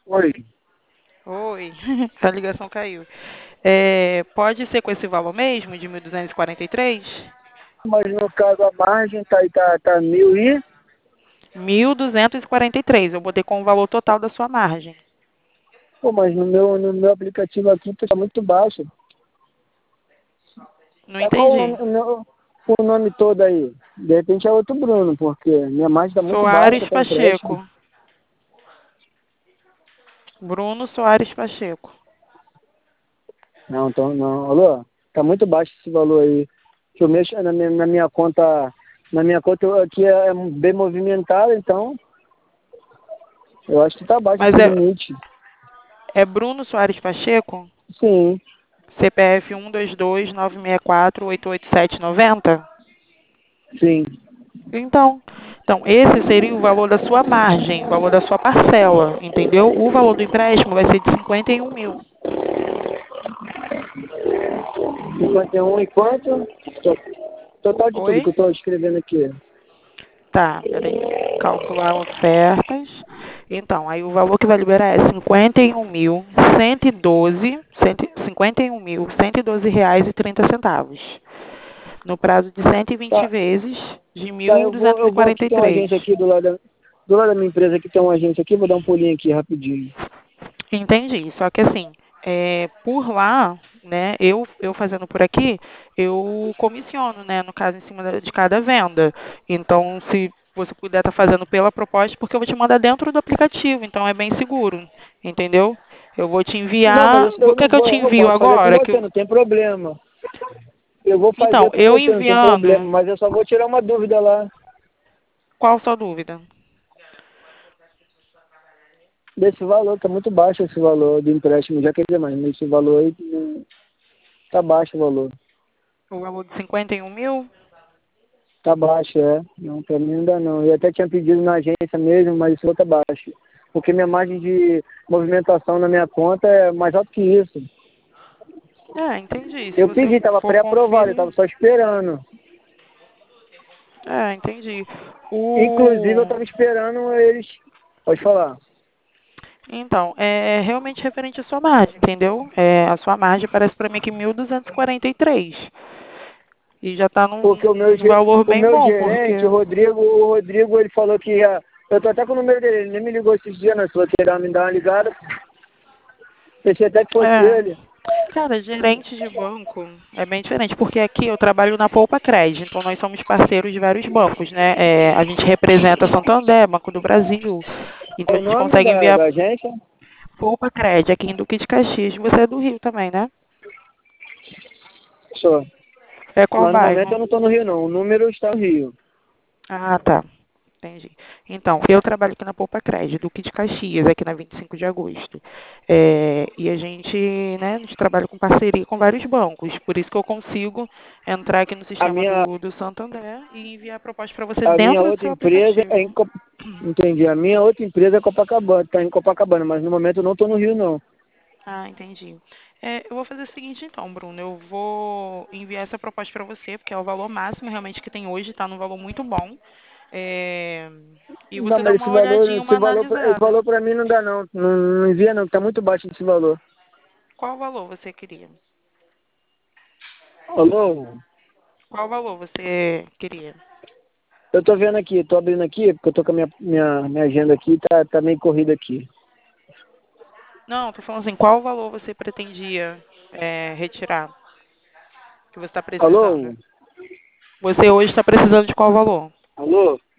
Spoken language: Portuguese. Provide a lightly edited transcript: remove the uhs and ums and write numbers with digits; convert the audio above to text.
Oi, Oi, a ligação caiu. Pode ser com esse valor mesmo, de 1.243? mas no caso a margem tá 1.243. Eu botei com o valor total da sua margem. Pô, mas no meu aplicativo aqui tá muito baixo. Não É qual entendi. o nome todo aí? De repente é outro Bruno, porque minha margem tá muito Soares baixa para empréstimo. Pacheco. Bruno Soares Pacheco. Não, então não. Alô? Tá muito baixo esse valor aí. Que eu mexo na minha conta. Na minha conta aqui é bem movimentada, então eu acho que tá baixo Mas esse limite. é Bruno Soares Pacheco? Sim, CPF 122-964-88790? sim. Então, esse seria o valor da sua margem, o valor da sua parcela, entendeu? O valor do empréstimo vai ser de 51 mil. 51 e quanto? Total de tudo que Oi? eu tô escrevendo aqui. Tá, peraí. Calcular ofertas. Então, aí o valor que vai liberar é 51.112 reais e 30 centavos. No prazo de 120 Tá, vezes de tá, mil eu duzentos e vou quarenta aqui, e tem uma três. agência aqui do lado da minha empresa aqui, tem uma agência aqui, vou dar um pulinho aqui rapidinho. Entendi. Só que assim, por lá, né, eu fazendo por aqui, eu comissiono, né, no caso, em cima de cada venda. Então, se você puder estar fazendo pela proposta, porque eu vou te mandar dentro do aplicativo, então é bem seguro, entendeu? Eu vou te Não, mas enviar. eu Quer não que eu vou, te eu envio posso fazer com agora? você, não tem problema. Eu vou Então, fazer com eu você, não tem problema, enviando. mas eu só vou tirar uma dúvida lá. Qual a sua dúvida? Desse valor, tá muito baixo esse valor do empréstimo, já quer dizer, mas nesse valor aí tá baixo o valor. O valor de 51 mil? Tá baixo, é. Não, pra mim não dá não. Eu até tinha pedido na agência mesmo, mas isso tá baixo. Porque minha margem de movimentação na minha conta é mais alta que isso. Entendi. Se Eu você pedi, tava for pré-aprovado, eu conferir. tava só esperando. Entendi. Inclusive eu O tava esperando eles. Pode falar. Então, é realmente referente à sua margem, entendeu? A sua margem parece para mim que 1.243. E já está Porque num valor o bem meu bom, porque. gerente, o Rodrigo, ele falou que ia. Eu tô até com o número dele, ele nem me ligou esses dias, né? Se você querer me dar uma ligada, pensei até que fosse É, ele. cara, gerente de banco é bem diferente, porque aqui eu trabalho na Poupa Cred, então nós somos parceiros de vários bancos, né? A gente representa Santander, Banco do Brasil, então É a o gente nome consegue da, enviar da agência? Poupa Cred aqui em Duque de Caxias. Você é do Rio também, né? Só. É qual Mas no momento bairro? eu não tô no Rio, não. O número está no Rio. Ah, tá. Entendi. Então, eu trabalho aqui na Poupa Crédito, Duque de Caxias, aqui na 25 de agosto. E a gente trabalha com parceria com vários bancos. Por isso que eu consigo entrar aqui no A sistema minha, do Santander e enviar a proposta para você a minha dentro do outra seu empresa é aplicativo. Entendi. A minha outra empresa é Copacabana, tá em Copacabana, mas no momento eu não tô no Rio, não. Ah, entendi. Eu vou fazer o seguinte então, Bruno. Eu vou enviar essa proposta para você, porque é o valor máximo realmente que tem hoje, está num valor muito bom. É, e Não, você dá mas uma olhadinha, uma esse analisada. valor pra mim não dá, não. Não, não envia, não. Tá muito baixo esse valor. Qual valor você queria? Alô? Qual valor você queria? Eu tô vendo aqui, tô abrindo aqui, porque eu tô com a minha agenda aqui, tá meio corrida aqui. Não, tô falando assim, qual valor você pretendia retirar, que você está Alô? precisando? Você hoje está precisando de qual valor? Alô?